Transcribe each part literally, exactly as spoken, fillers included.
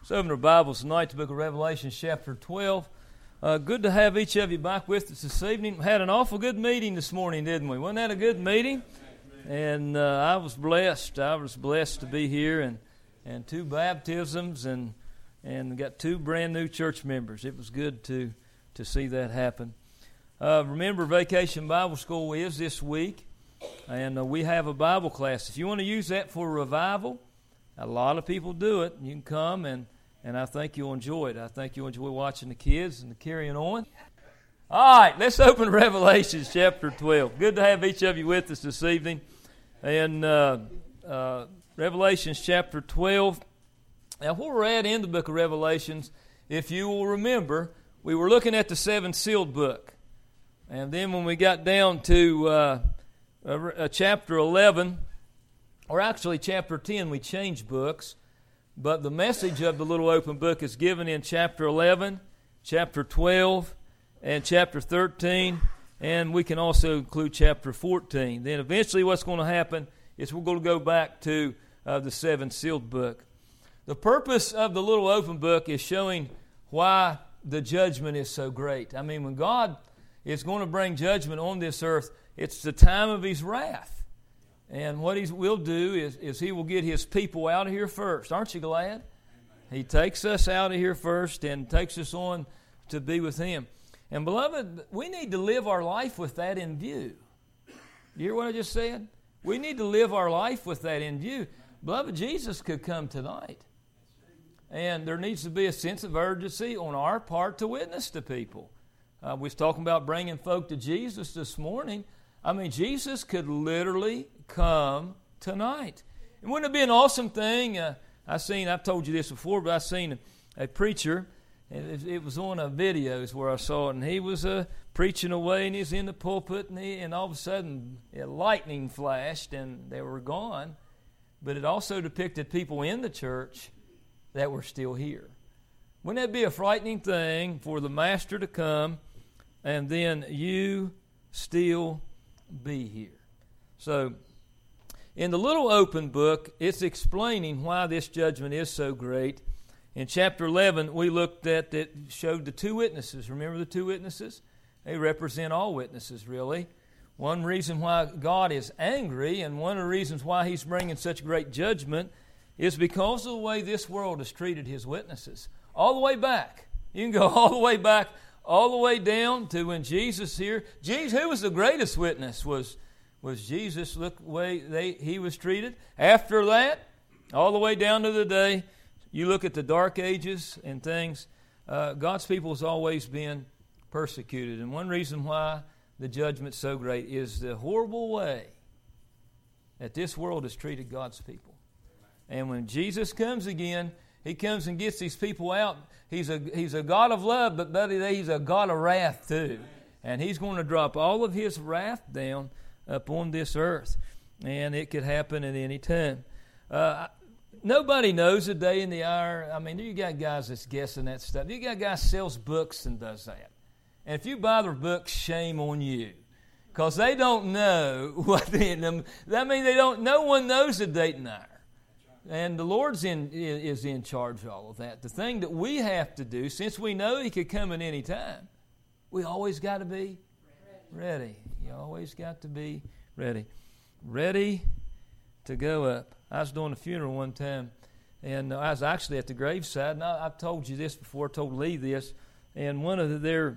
Let's open our Bibles tonight to the book of Revelation, chapter twelve. Uh, good to have each of you back with us this evening. Had an awful good meeting this morning, didn't we? Wasn't that a good meeting? And uh, I was blessed. I was blessed to be here, and and two baptisms, and and got two brand new church members. It was good to to see that happen. Uh, remember, Vacation Bible School is this week, and uh, we have a Bible class. If you want to use that for revival, a lot of people do it. You can come, and, and I think you'll enjoy it. I think you'll enjoy watching the kids and the carrying on. All right, let's open Revelation chapter twelve. Good to have each of you with us this evening. And uh, uh, Revelation chapter twelve. Now, where we're at in the book of Revelations, if you will remember, we were looking at the seven sealed book. And then when we got down to uh, uh, chapter eleven, or actually chapter ten, we changed books. But the message of the little open book is given in chapter eleven, chapter twelve, and chapter thirteen. And we can also include chapter fourteen. Then eventually what's going to happen is we're going to go back to uh, the seven sealed book. The purpose of the little open book is showing why the judgment is so great. I mean, when God is going to bring judgment on this earth, it's the time of His wrath. And what He will do is, is He will get His people out of here first. Aren't you glad? Amen. He takes us out of here first and takes us on to be with Him. And beloved, we need to live our life with that in view. You hear what I just said? We need to live our life with that in view. Beloved, Jesus could come tonight. And there needs to be a sense of urgency on our part to witness to people. Uh, we was talking about bringing folk to Jesus this morning. I mean, Jesus could literally come tonight. And wouldn't it be an awesome thing? Uh, I seen, I've told you this before, but I seen a, a preacher. It, it was on a videos where I saw it, and he was uh, preaching away, and he was in the pulpit, and, he, and all of a sudden, a lightning flashed, and they were gone. But it also depicted people in the church that were still here. Wouldn't that be a frightening thing for the Master to come, and then you still be here? So, in the little open book, it's explaining why this judgment is so great. In chapter eleven, we looked at that, showed the two witnesses. Remember the two witnesses? They represent all witnesses, really. One reason why God is angry, and one of the reasons why He's bringing such great judgment, is because of the way this world has treated His witnesses. All the way back. You can go all the way back, all the way down to when Jesus here. Jesus, who was the greatest witness? Was was Jesus. Look the way they, He was treated. After that, all the way down to the day, you look at the dark ages and things, uh, God's people has always been persecuted. And one reason why the judgment's so great is the horrible way that this world has treated God's people. And when Jesus comes again, He comes and gets these people out. He's a He's a God of love, but buddy, He's a God of wrath too. And He's going to drop all of His wrath down upon this earth. And it could happen at any time. Uh, nobody knows the day and the hour. I mean, you got guys that's guessing that stuff. You got guys sells books and does that. And if you buy their books, shame on you. Because they don't know what they, I mean, they don't, no one knows the date and hour. And the Lord's in is in charge of all of that. The thing that we have to do, since we know He could come at any time, we always got to be ready. You always got to be ready. Ready to go up. I was doing a funeral one time, and I was actually at the graveside, and I, I've told you this before, I told Lee this, and one of their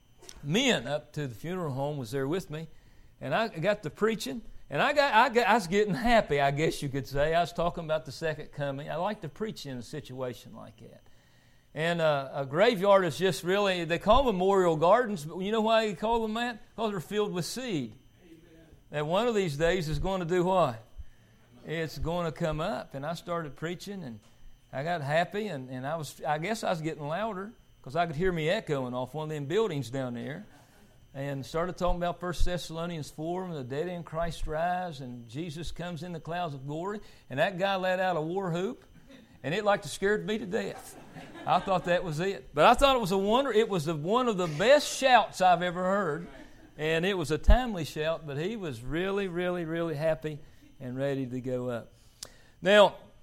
men up to the funeral home was there with me, and I got to preaching. And I got, I got, I was getting happy, I guess you could say. I was talking about the second coming. I like to preach in a situation like that. And uh, a graveyard is just really, they call them memorial gardens, but you know why you call them that? Because they're filled with seed. Amen. And one of these days is going to do what? It's going to come up. And I started preaching, and I got happy, and, and I was, I guess I was getting louder because I could hear me echoing off one of them buildings down there. And started talking about First Thessalonians four, and the dead in Christ rise, and Jesus comes in the clouds of glory. And that guy let out a war whoop, and it like scared me to death. I thought that was it. But I thought it was a wonder. It was the, one of the best shouts I've ever heard. And it was a timely shout, but he was really, really, really happy and ready to go up. Now,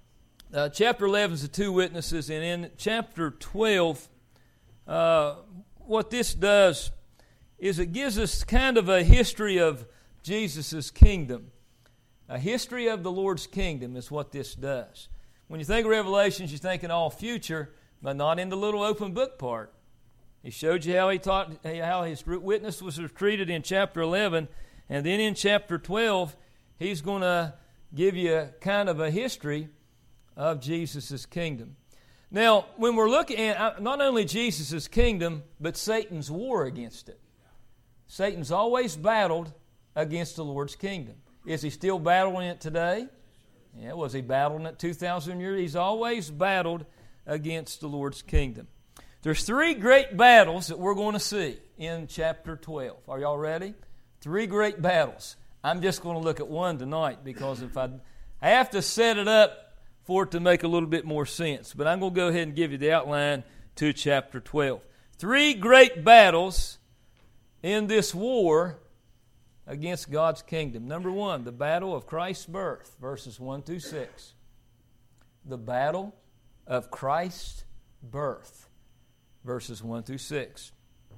Uh, chapter eleven is the two witnesses, and in chapter twelve, uh, what this does is it gives us kind of a history of Jesus' kingdom. A history of the Lord's kingdom is what this does. When you think of Revelations, you think in all future, but not in the little open book part. He showed you how he taught, how his witness was treated in chapter eleven, and then in chapter twelve, he's going to give you kind of a history of Jesus' kingdom. Now, when we're looking at not only Jesus' kingdom, but Satan's war against it. Satan's always battled against the Lord's kingdom. Is he still battling it today? Yeah, was he battling it two thousand years? He's always battled against the Lord's kingdom. There's three great battles that we're going to see in chapter twelve. Are y'all ready? Three great battles. I'm just going to look at one tonight because if I, I have to set it up for it to make a little bit more sense. But I'm going to go ahead and give you the outline to chapter twelve. Three great battles in this war against God's kingdom. Number one, the battle of Christ's birth, verses one through six. The battle of Christ's birth, verses one through six.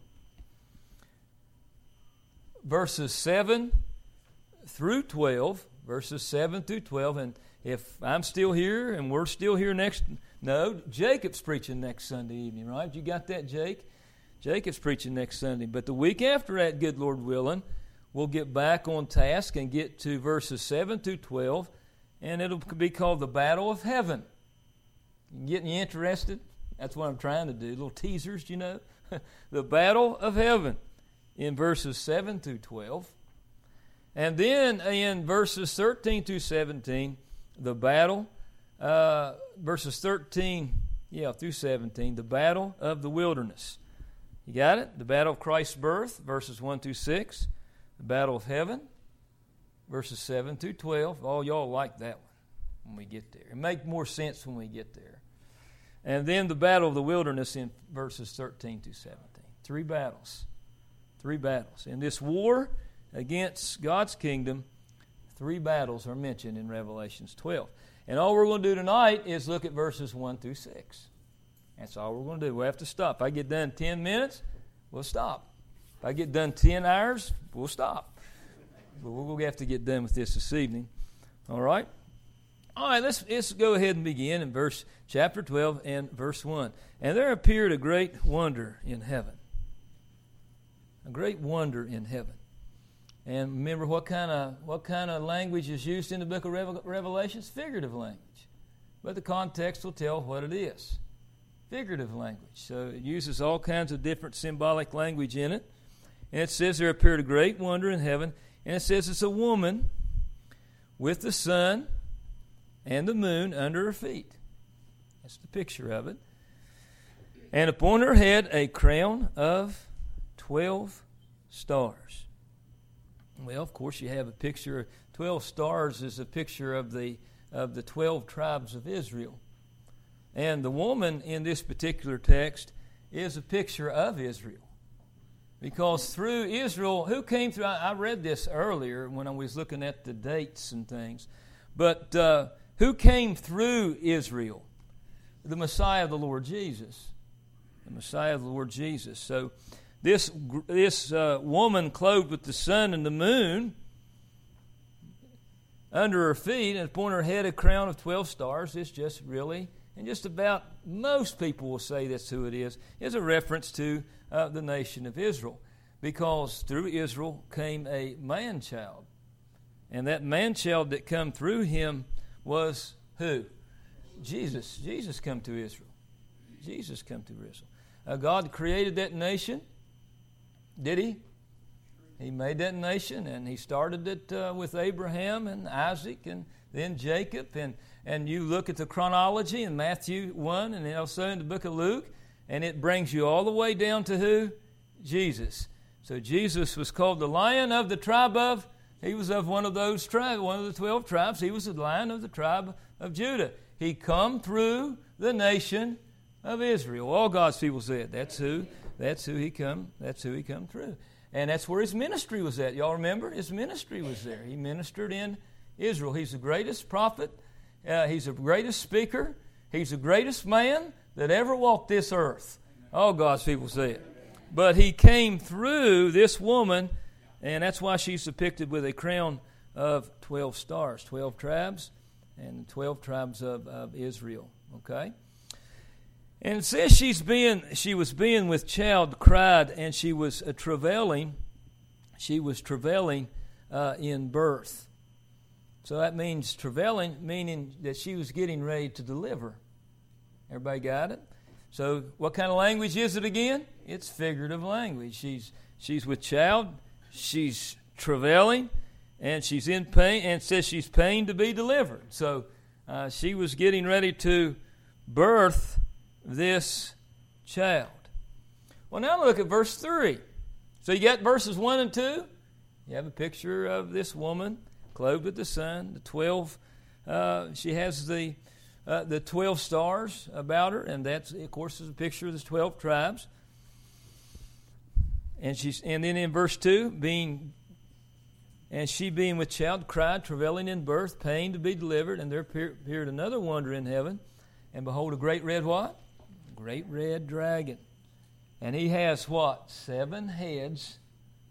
Verses seven through twelve, verses seven through twelve, and if I'm still here and we're still here next, no, Jacob's preaching next Sunday evening, right? You got that, Jake? Jacob's preaching next Sunday. But the week after that, good Lord willing, we'll get back on task and get to verses seven through twelve, and it'll be called the Battle of Heaven. Getting you interested? That's what I'm trying to do. Little teasers, you know. The Battle of Heaven in verses seven through twelve. And then in verses thirteen through seventeen, the battle, uh, verses thirteen, yeah, through seventeen, the battle of the wilderness. You got it? The battle of Christ's birth, verses one through six. The battle of heaven, verses seven through twelve. Oh, y'all like that one when we get there. It makes more sense when we get there. And then the battle of the wilderness in verses thirteen through seventeen. Three battles. Three battles. In this war against God's kingdom, three battles are mentioned in Revelations twelve. And all we're going to do tonight is look at verses one through six. That's all we're going to do. We'll have to stop. If I get done in ten minutes, we'll stop. If I get done ten hours, we'll stop. But we'll have to get done with this this evening. All right? All right, let's, let's go ahead and begin in verse chapter twelve and verse one. And there appeared a great wonder in heaven. A great wonder in heaven. And remember what kind of what kind of language is used in the book of Revelations? Figurative language. But the context will tell what it is. Figurative language. So it uses all kinds of different symbolic language in it. And it says there appeared a great wonder in heaven. And it says it's a woman with the sun and the moon under her feet. That's the picture of it. And upon her head a crown of twelve stars. Well, of course, you have a picture. Twelve stars is a picture of the of the twelve tribes of Israel. And the woman in this particular text is a picture of Israel. Because through Israel, who came through? I, I read this earlier when I was looking at the dates and things. But uh, who came through Israel? The Messiah of the Lord Jesus. The Messiah of the Lord Jesus. So this this uh, woman clothed with the sun and the moon under her feet, and upon her head a crown of twelve stars, is just really, and just about most people will say that's who it is, is a reference to uh, the nation of Israel. Because through Israel came a man-child. And that man-child that come through him was who? Jesus. Jesus come to Israel. Jesus come to Israel. Uh, God created that nation. Did He? He made that nation, and He started it uh, with Abraham and Isaac and then Jacob. And, and you look at the chronology in Matthew one and also in the book of Luke, and it brings you all the way down to who? Jesus. So Jesus was called the Lion of the tribe of, he was of one of those tribes, one of the twelve tribes. He was the Lion of the tribe of Judah. He come through the nation of Israel. All God's people said, that's who, that's who he come, that's who he come through. And that's where his ministry was at. Y'all remember? His ministry was there. He ministered in Israel. He's the greatest prophet Uh, he's the greatest speaker. He's the greatest man that ever walked this earth. All God's people say it. But he came through this woman, and that's why she's depicted with a crown of twelve stars, twelve tribes, and twelve tribes of, of Israel. Okay? And it says she's being, she was being with child, cried, and she was uh, travailing. She was travailing uh, in birth. So that means travailing, meaning that she was getting ready to deliver. Everybody got it? So what kind of language is it again? It's figurative language. She's she's with child, she's travailing, and she's in pain, and it says she's pained to be delivered. So uh, she was getting ready to birth this child. Well, now look at verse three. So you got verses one and two. You have a picture of this woman clothed with the sun. The twelve. Uh, she has the uh, the twelve stars about her, and that's of course is a picture of the twelve tribes. And she's and then in verse two, being and she being with child cried, travailing in birth, pain to be delivered, and there appeared another wonder in heaven, and behold, a great red what? Great red dragon. And he has what? Seven heads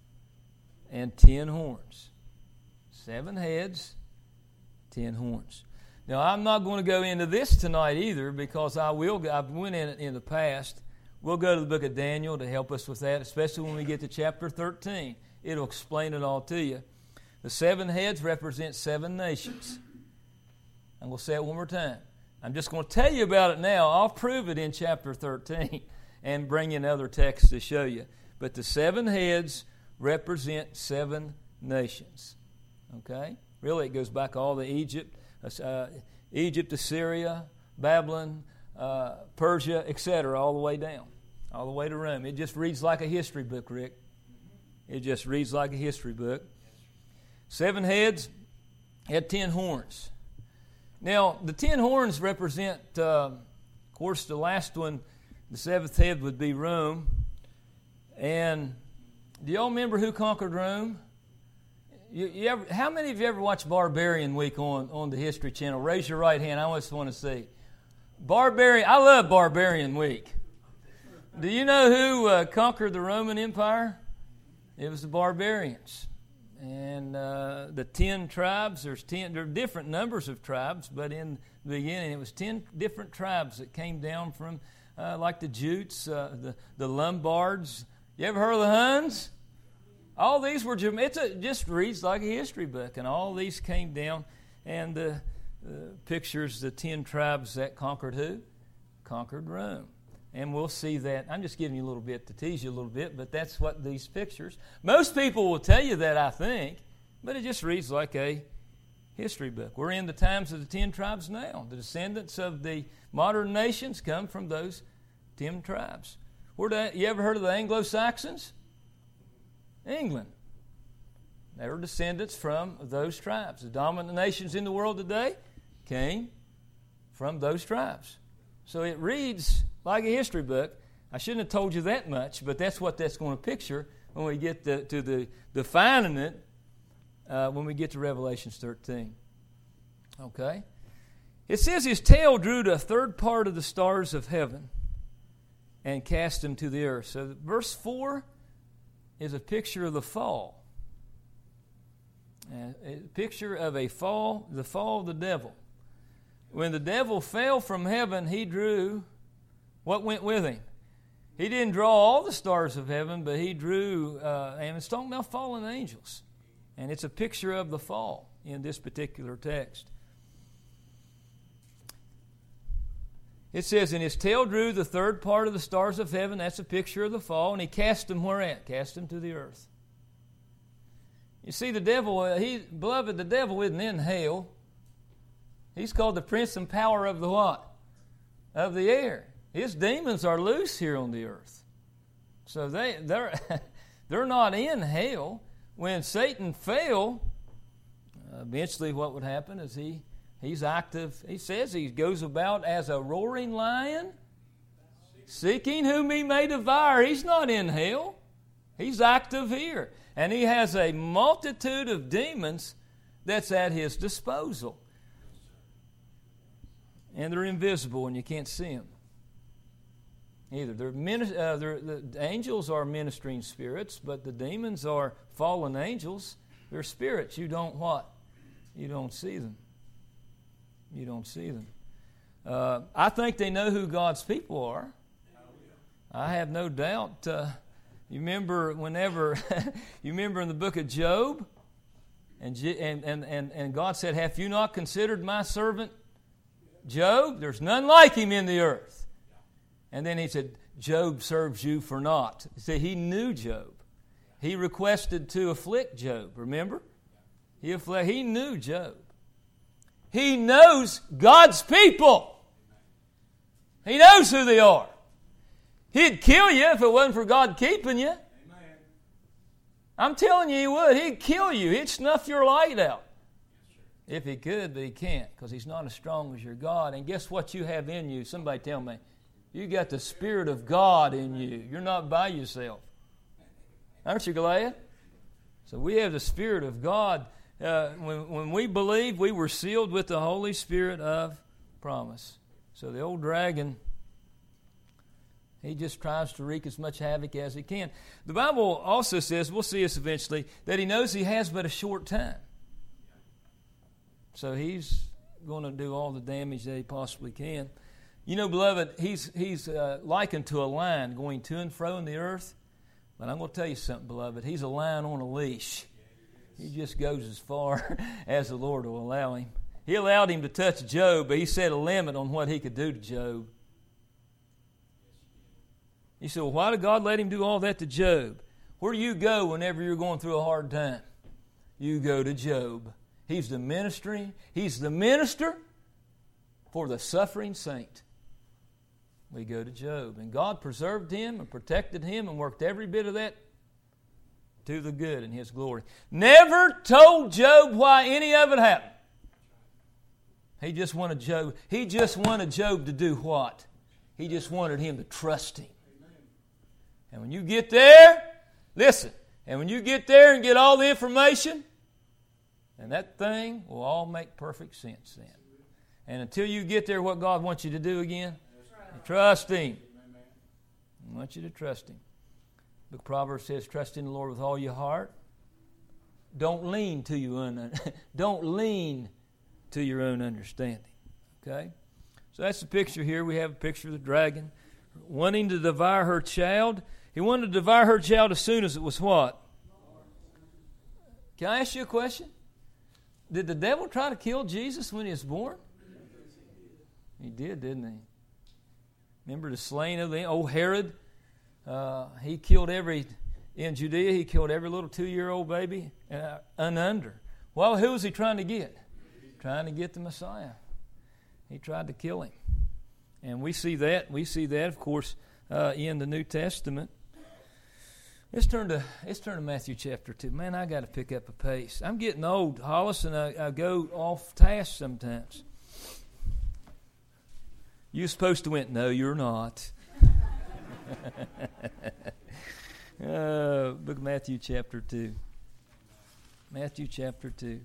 and ten horns. Seven heads, ten horns. Now, I'm not going to go into this tonight either, because I will. I've went in it in the past. We'll go to the book of Daniel to help us with that, especially when we get to chapter thirteen. It'll explain it all to you. The seven heads represent seven nations. I'm going to say it one more time. I'm just going to tell you about it now. I'll prove it in chapter thirteen and bring in other texts to show you. But the seven heads represent seven nations. Okay? Really, it goes back all to Egypt, uh, Egypt, Assyria, Babylon, uh, Persia, et cetera, all the way down, all the way to Rome. It just reads like a history book, Rick. It just reads like a history book. Seven heads had ten horns. Now, the ten horns represent, uh, of course, the last one, the seventh head would be Rome. And do y'all remember who conquered Rome? You, you ever, how many of you ever watched Barbarian Week on, on the History Channel? Raise your right hand. I just want to see. Barbarian, I love Barbarian Week. Do you know who uh, conquered the Roman Empire? It was the barbarians. And uh, the ten tribes, there's ten, there are different numbers of tribes, but in the beginning it was ten different tribes that came down from, uh, like the Jutes, uh, the, the Lombards. You ever heard of the Huns? All these were, it's a, just reads like a history book, and all these came down, and the uh, pictures, the ten tribes that conquered who? Conquered Rome. And we'll see that. I'm just giving you a little bit to tease you a little bit, but that's what these pictures. Most people will tell you that, I think, but it just reads like a history book. We're in the times of the ten tribes now. The descendants of the modern nations come from those ten tribes. Where do, you ever heard of the Anglo-Saxons? England. They were descendants from those tribes. The dominant nations in the world today came from those tribes. So it reads like a history book. I shouldn't have told you that much, but that's what that's going to picture when we get to, to the defining it uh, when we get to Revelation thirteen. Okay? It says his tail drew to a third part of the stars of heaven and cast them to the earth. So verse four is a picture of the fall. Uh, a picture of a fall, the fall of the devil. When the devil fell from heaven, he drew what went with him. He didn't draw all the stars of heaven, but he drew, uh, and it's talking about fallen angels. And it's a picture of the fall in this particular text. It says, and his tail drew the third part of the stars of heaven. That's a picture of the fall. And he cast them where at? Cast them to the earth. You see, the devil, uh, he, beloved, the devil isn't in hell. He's called the prince and power of the what? Of the air. His demons are loose here on the earth. So they, they're, they're not in hell. When Satan fell, uh, eventually what would happen is he he's active. He says he goes about as a roaring lion, seeking whom he may devour. He's not in hell. He's active here. And he has a multitude of demons that's at his disposal. and they're invisible, and you can't see them either. They're, mini- uh, they're the angels are ministering spirits, but the demons are fallen angels. They're spirits. You don't what? You don't see them. You don't see them. Uh, I think they know who God's people are. I have no doubt. Uh, you remember whenever, you remember in the book of Job, and, and, and, and God said, "Have you not considered my servant Job? There's none like him in the earth." And then he said, "Job serves you for naught." See, he knew Job. He requested to afflict Job, remember? He, affl- he knew Job. He knows God's people. He knows who they are. He'd kill you if it wasn't for God keeping you. Amen. I'm telling you, He would. He'd kill you. He'd snuff your light out. If He could, but He can't, because He's not as strong as your God. And guess what you have in you? Somebody tell me. You got the Spirit of God in you. You're not by yourself. Aren't you glad? So we have the Spirit of God. Uh, when, when we believe, we were sealed with the Holy Spirit of promise. So the old dragon, he just tries to wreak as much havoc as he can. The Bible also says, we'll see this eventually, that he knows he has but a short time. So he's going to do all the damage that he possibly can. You know, beloved, he's he's uh, likened to a lion going to and fro in the earth. But I'm going to tell you something, beloved. He's a lion on a leash. He just goes as far as the Lord will allow him. He allowed him to touch Job, but he set a limit on what he could do to Job. You say, well, why did God let him do all that to Job? Where do you go whenever you're going through a hard time? You go to Job. He's the ministry. He's the minister for the suffering saint. We go to Job. And God preserved him and protected him and worked every bit of that to the good in His glory. Never told Job why any of it happened. He just wanted Job, he just wanted Job to do what? He just wanted him to trust Him. And when you get there, listen, and when you get there and get all the information, and that thing will all make perfect sense then. And until you get there, what God wants you to do again? Trust Him. I want you to trust Him. The book of Proverbs says, trust in the Lord with all your heart. Don't lean to your own, don't lean to your own understanding. Okay? So that's the picture here. We have a picture of the dragon wanting to devour her child. He wanted to devour her child as soon as it was what? Can I ask you a question? Did the devil try to kill Jesus when He was born? He did, didn't he? Remember the slaying of the old Herod? Uh, he killed every, in Judea, he killed every little two-year-old baby uh, and under. Well, who was he trying to get? Trying to get the Messiah. He tried to kill him. And we see that, we see that, of course, uh, in the New Testament. Let's turn to let's turn to Matthew chapter two. Man, I got to pick up a pace. I'm getting old, Hollis, and I, I go off task sometimes. You're supposed to win. No, you're not. uh, book of Matthew chapter two. Matthew chapter two.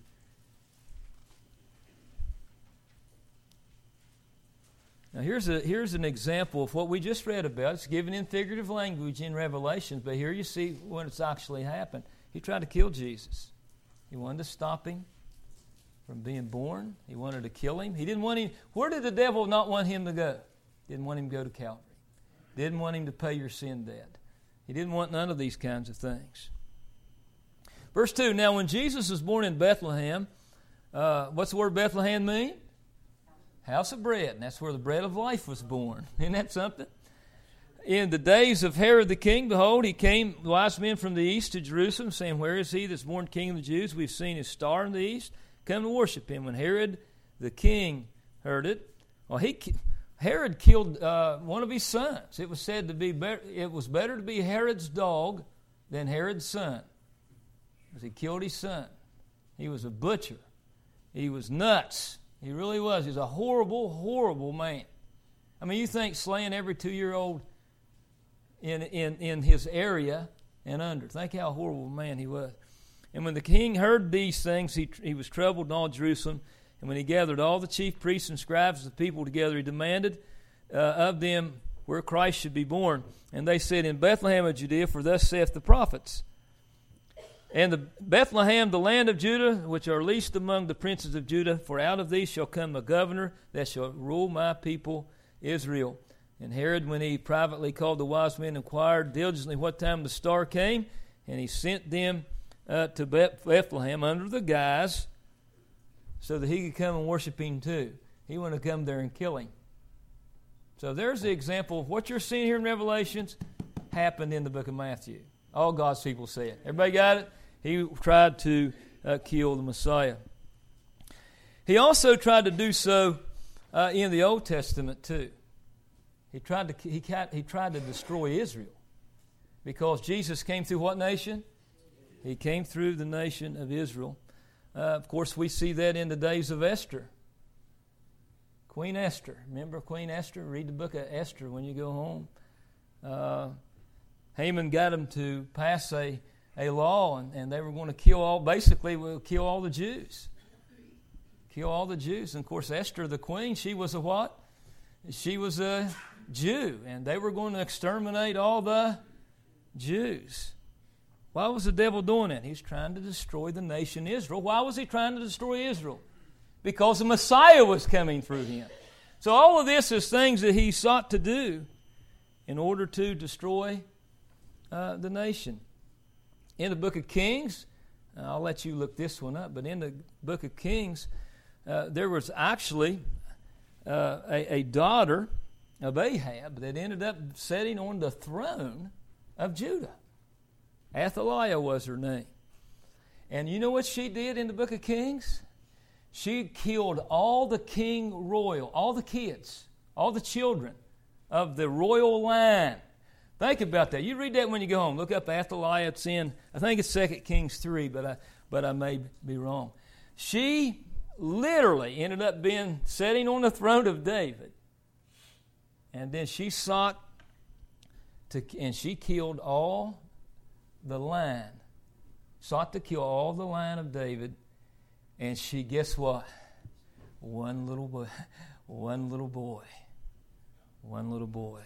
Now here's a here's an example of what we just read about. It's given in figurative language in Revelations, but here you see when it's actually happened. He tried to kill Jesus. He wanted to stop him from being born. He wanted to kill him. He didn't want him. Where did the devil not want him to go? Didn't want him to go to Calvary. Didn't want him to pay your sin debt. He didn't want none of these kinds of things. Verse two, now when Jesus was born in Bethlehem, uh, what's the word Bethlehem mean? House of bread. And that's where the bread of life was born. Isn't that something? In the days of Herod the king, behold, he came, wise men from the east to Jerusalem, saying, where is he that's born king of the Jews? We've seen his star in the east. Come to worship him. When Herod the king heard it, well, he Herod killed uh, one of his sons. It was said to be better, it was better to be Herod's dog than Herod's son, because he killed his son. He was a butcher. He was nuts. He really was. He was a horrible, horrible man. I mean, you think slaying every two-year-old in in in his area and under. Think how horrible a man he was. And when the king heard these things, he he was troubled in all Jerusalem. And when he gathered all the chief priests and scribes of the people together, he demanded uh, of them where Christ should be born. And they said, in Bethlehem of Judea, for thus saith the prophets. And the Bethlehem, the land of Judah, which are least among the princes of Judah, for out of thee shall come a governor that shall rule my people Israel. And Herod, when he privately called the wise men, inquired diligently what time the star came, and he sent them uh, to Bethlehem under the guise so that he could come and worship him too. He wanted to come there and kill him. So there's the example of what you're seeing here in Revelations happened in the book of Matthew. All God's people say it. Everybody got it? He tried to uh, kill the Messiah. He also tried to do so uh, in the Old Testament too. He tried to he, he tried to destroy Israel because Jesus came through what nation? He came through the nation of Israel. Uh, of course, we see that in the days of Esther. Queen Esther. Remember Queen Esther? Read the book of Esther when you go home. Uh, Haman got them to pass a a law, and, and they were going to kill all, basically, we'll kill all the Jews. Kill all the Jews. And, of course, Esther, the queen, she was a what? She was a Jew, and they were going to exterminate all the Jews. Why was the devil doing that? He's trying to destroy the nation Israel. Why was he trying to destroy Israel? Because the Messiah was coming through him. So all of this is things that he sought to do in order to destroy uh, the nation. In the book of Kings, uh, I'll let you look this one up, but in the book of Kings, uh, there was actually uh, a, a daughter of Ahab that ended up sitting on the throne of Judah. Athaliah was her name. And you know what she did in the book of Kings? She killed all the king royal, all the kids, all the children of the royal line. Think about that. You read that when you go home. Look up Athaliah. It's in, I think it's Second Kings three, but I, but I may be wrong. She literally ended up being sitting on the throne of David. And then she sought to, and she killed all the line. Sought to kill all the line of David. And she, guess what? One little boy. One little boy. One little boy.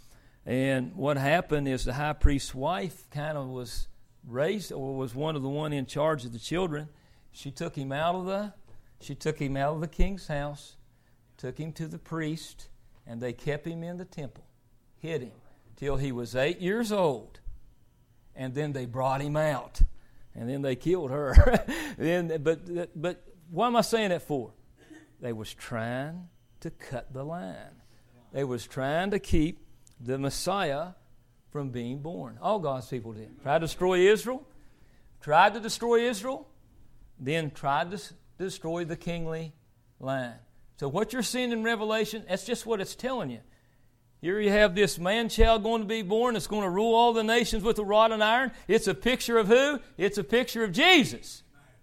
And what happened is the high priest's wife kind of was raised, or was one of the one in charge of the children. She took him out of the, she took him out of the king's house, took him to the priest, and they kept him in the temple, hid him till he was eight years old, and then they brought him out, and then they killed her. then, but but what am I saying that for? They was trying to cut the line. They was trying to keep the Messiah from being born. All God's people did. Tried to destroy Israel, tried to destroy Israel, then tried to destroy the kingly line. So what you're seeing in Revelation, that's just what it's telling you. Here you have this man-child going to be born that's going to rule all the nations with a rod and iron. It's a picture of who? It's a picture of Jesus.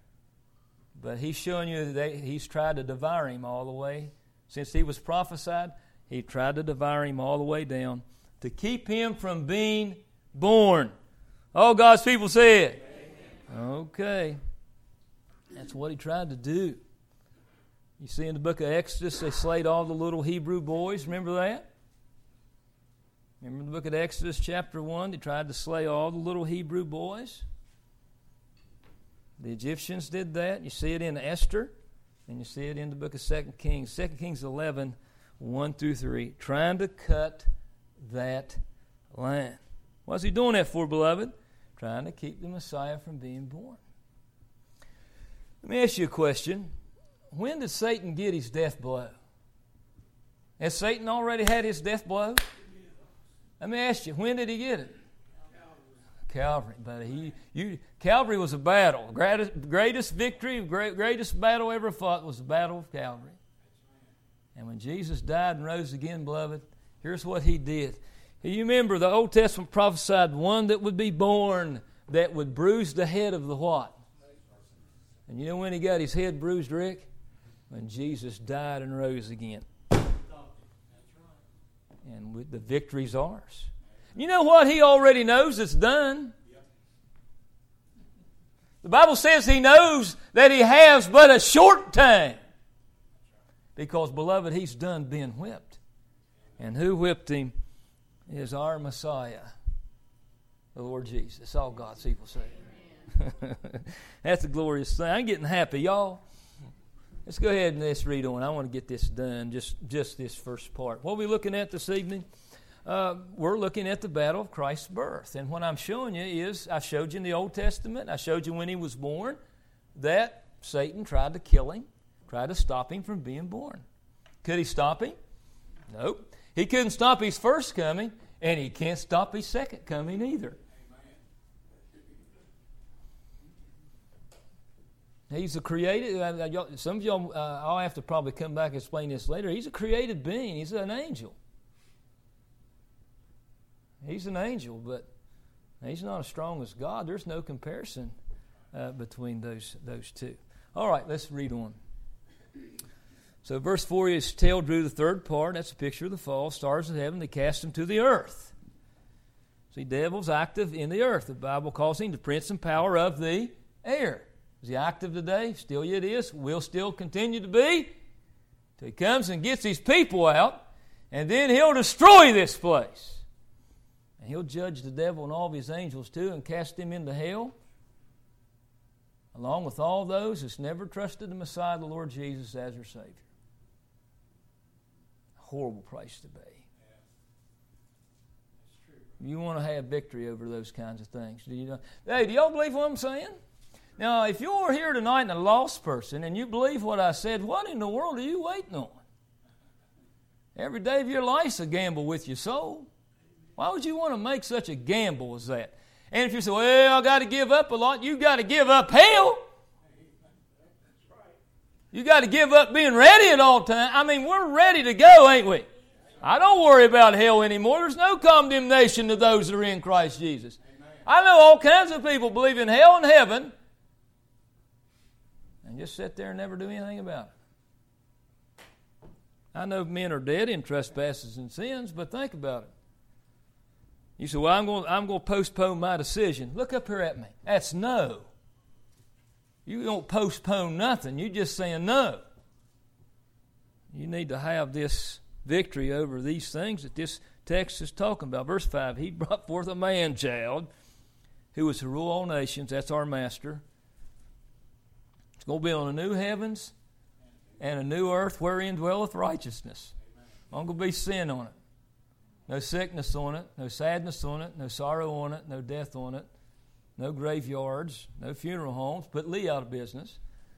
But he's showing you that he's tried to devour him all the way. Since he was prophesied, he tried to devour him all the way down to keep him from being born. All God's people said. Okay. That's what he tried to do. You see in the book of Exodus, they slayed all the little Hebrew boys. Remember that? Remember the book of Exodus chapter one? They tried to slay all the little Hebrew boys. The Egyptians did that. You see it in Esther, and you see it in the book of Second Kings. Second Kings eleven, one through three. Trying to cut that line. What's he doing that for, beloved? Trying to keep the Messiah from being born. Let me ask you a question. When did Satan get his death blow? Has Satan already had his death blow? Let me ask you, when did he get it? Calvary. But he, you, Calvary was a battle. Greatest, greatest victory, great, greatest battle ever fought was the Battle of Calvary. And when Jesus died and rose again, beloved, here's what he did. You remember the Old Testament prophesied one that would be born that would bruise the head of the what? And you know when he got his head bruised, Rick? When Jesus died and rose again. And the victory's ours. You know what? He already knows it's done. The Bible says he knows that he has but a short time Because, beloved, he's done being whipped. And who whipped him is our Messiah, the Lord Jesus, all God's people say. That's a glorious thing. I'm getting happy, y'all. Let's go ahead and let's read on. I want to get this done, just, just this first part. What are we looking at this evening? Uh, we're looking at the battle of Christ's birth. And what I'm showing you is, I showed you in the Old Testament, I showed you when he was born, that Satan tried to kill him, tried to stop him from being born. Could he stop him? Nope. He couldn't stop his first coming, and he can't stop his second coming either. He's a created, some of y'all, uh, I'll have to probably come back and explain this later. He's a created being. He's an angel. He's an angel, but he's not as strong as God. There's no comparison uh, between those those two. All right, let's read on. So verse four is, tail drew the third part. That's a picture of the fall. Stars of heaven, they cast him to the earth. See, devil's active in the earth. The Bible calls him the prince and power of the air. Is he active today? Still yet is. Will still continue to be. Till he comes and gets his people out. And then he'll destroy this place. And he'll judge the devil and all of his angels too and cast him into hell. Along with all those who's never trusted the Messiah, the Lord Jesus, as their Savior. A horrible place to be. You want to have victory over those kinds of things. Do you know? Hey, do y'all believe what I'm saying? Now, if you're here tonight and a lost person and you believe what I said, what in the world are you waiting on? Every day of your life's a gamble with your soul. Why would you want to make such a gamble as that? And if you say, well, I got to give up a lot, you got to give up hell. You got to give up being ready at all times. I mean, we're ready to go, ain't we? I don't worry about hell anymore. There's no condemnation to those that are in Christ Jesus. I know all kinds of people believe in hell and heaven and just sit there and never do anything about it. I know men are dead in trespasses and sins, but think about it. You say, well, I'm going, I'm going to postpone my decision. Look up here at me. That's no. You don't postpone nothing. You're just saying no. You need to have this victory over these things that this text is talking about. Verse five, he brought forth a man-child who was to rule all nations. That's our master. It's going to be on the new heavens and a new earth wherein dwelleth righteousness. Not going to be sin on it. No sickness on it, no sadness on it, no sorrow on it, no death on it, no graveyards, no funeral homes. Put Lee out of business.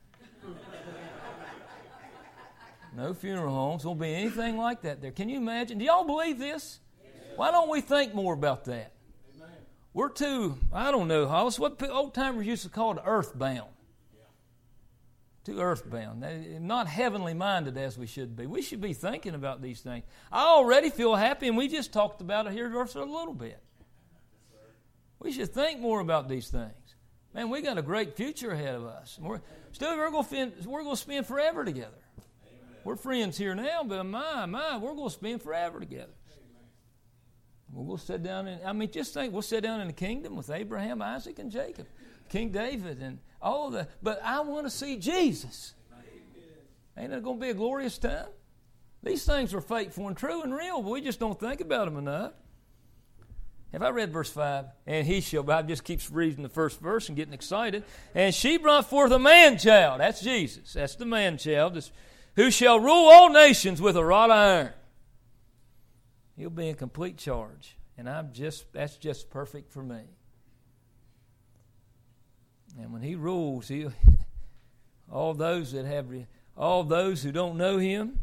No funeral homes. Won't be anything like that there. Can you imagine? Do y'all believe this? Why don't we think more about that? We're too, I don't know, Hollis, what old timers used to call it earthbound. Too earthbound, not heavenly minded as we should be. We should be thinking about these things. I already feel happy, and we just talked about it here just a little bit. We should think more about these things. Man, we got a great future ahead of us. We're, still, we're going to spend, we're going to spend forever together. Amen. We're friends here now, but my, my, we're going to spend forever together. We'll go sit down and I mean, just think, we'll sit down in the kingdom with Abraham, Isaac, and Jacob, King David, and all the. But I want to see Jesus. Ain't that going to be a glorious time? These things are faithful and true and real, but we just don't think about them enough. Have I read verse five? And he shall, I just keeps reading the first verse and getting excited. And she brought forth a man-child. That's Jesus. That's the man-child. Who shall rule all nations with a rod of iron. He'll be in complete charge. And I'm just, that's just perfect for me. And when he rules, he, all those that have, all those who don't know him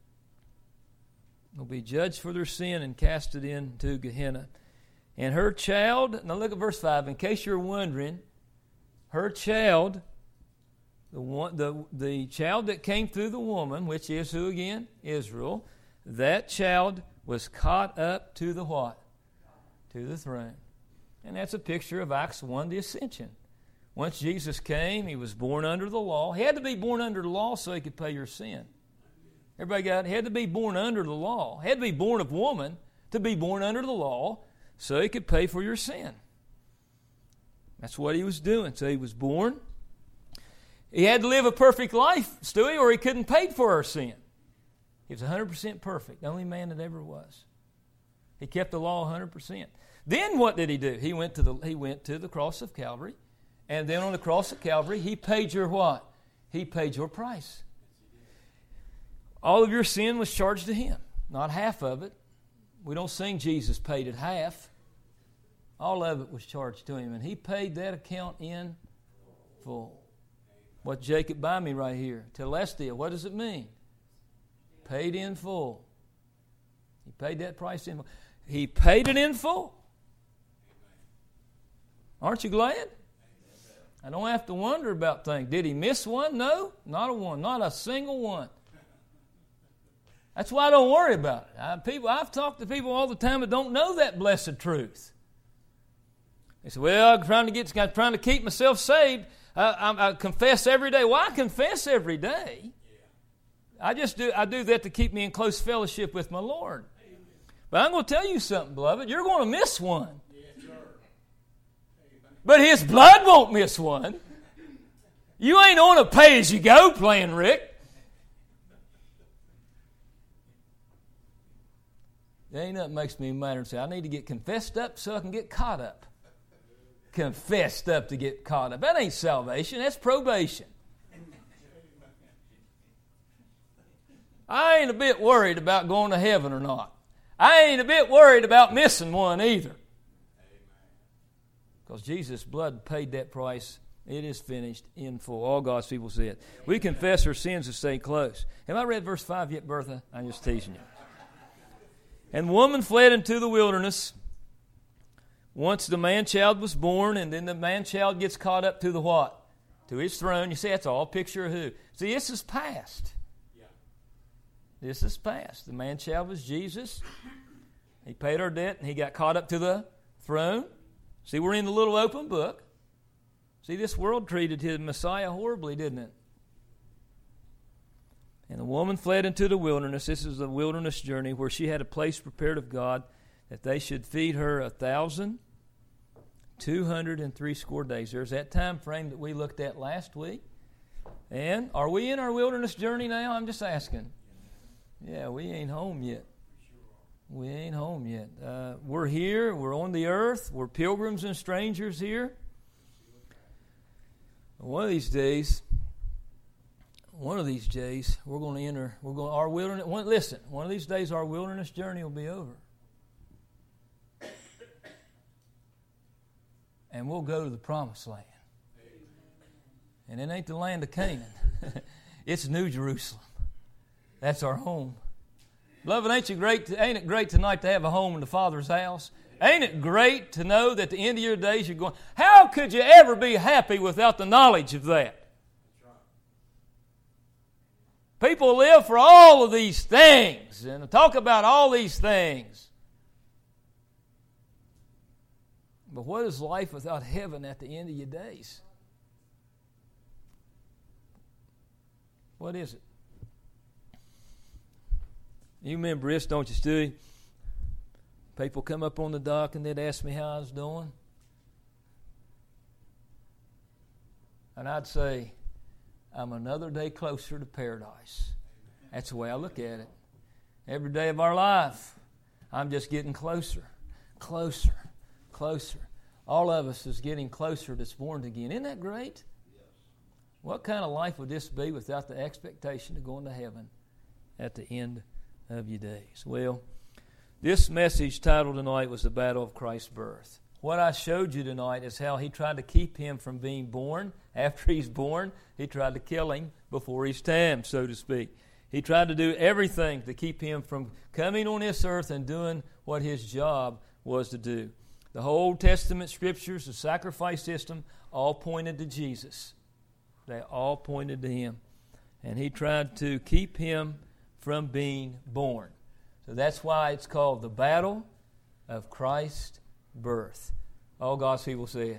will be judged for their sin and casted into Gehenna. And her child, now look at verse five, in case you're wondering, her child, the one, the, the child that came through the woman, which is who again? Israel, that child was caught up to the what? To the throne. And that's a picture of Acts one, the ascension. Once Jesus came, he was born under the law. He had to be born under the law so he could pay your sin. Everybody got it? He had to be born under the law. He had to be born of woman to be born under the law so he could pay for your sin. That's what he was doing. So he was born. He had to live a perfect life, Stewie, or he couldn't pay for our sin. He was one hundred percent perfect, the only man that ever was. He kept the law one hundred percent. Then what did he do? He went to the he went to the cross of Calvary, and then on the cross of Calvary, he paid your what? He paid your price. All of your sin was charged to him, not half of it. We don't sing Jesus paid it half. All of it was charged to him, and he paid that account in full. What Jacob buy me right here? Telestia, what does it mean? Paid in full. He paid that price in full. He paid it in full. Aren't you glad? I don't have to wonder about things. Did he miss one? No, not a one, not a single one. That's why I don't worry about it. I, people, I've talked to people all the time that don't know that blessed truth. They say, well, I'm trying to, get, I'm trying to keep myself saved. I, I, I confess every day. Well, I confess every day. I just do, I do that to keep me in close fellowship with my Lord. But I'm going to tell you something, beloved. You're going to miss one. But His blood won't miss one. You ain't on a pay-as-you-go plan, Rick. There ain't nothing makes me madder than say, I need to get confessed up so I can get caught up. Confessed up to get caught up. That ain't salvation. That's probation. I ain't a bit worried about going to heaven or not. I ain't a bit worried about missing one either. Because Jesus' blood paid that price. It is finished in full. All God's people see it. We confess our sins and stay close. Have I read verse five yet, Bertha? I'm just teasing you. And the woman fled into the wilderness. Once the man-child was born, and then the man-child gets caught up to the what? To his throne. You see, that's all a picture of who? See, this is past. Yeah. This is past. The man-child was Jesus. He paid our debt, and he got caught up to the throne. See, we're in the little open book. See, this world treated his Messiah horribly, didn't it? And the woman fled into the wilderness. This is the wilderness journey where she had a place prepared of God that they should feed her a thousand two hundred and three score days. There's that time frame that we looked at last week. And are we in our wilderness journey now? I'm just asking. Yeah, we ain't home yet. We ain't home yet. Uh, we're here. We're on the earth. We're pilgrims and strangers here. One of these days, one of these days, we're going to enter. We're going our wilderness. One, listen, one of these days, our wilderness journey will be over, and we'll go to the promised land. And it ain't the land of Canaan. It's New Jerusalem. That's our home. Beloved, ain't you great? To, ain't it great tonight to have a home in the Father's house? Ain't it great to know that at the end of your days you're going, how could you ever be happy without the knowledge of that? People live for all of these things and talk about all these things. But what is life without heaven at the end of your days? What is it? You remember this, don't you, Stewie? People come up on the dock and they'd ask me how I was doing. And I'd say, I'm another day closer to paradise. That's the way I look at it. Every day of our life, I'm just getting closer, closer, closer. All of us is getting closer to born again. Isn't that great? Yes. What kind of life would this be without the expectation of going to heaven at the end of your days? Well, this message titled tonight was The Battle of Christ's Birth. What I showed you tonight is how he tried to keep him from being born. After he's born, he tried to kill him before his time, so to speak. He tried to do everything to keep him from coming on this earth and doing what his job was to do. The whole Old Testament scriptures, the sacrifice system, all pointed to Jesus. They all pointed to him. And he tried to keep him from being born. So that's why it's called the battle of Christ's birth. All God's people say,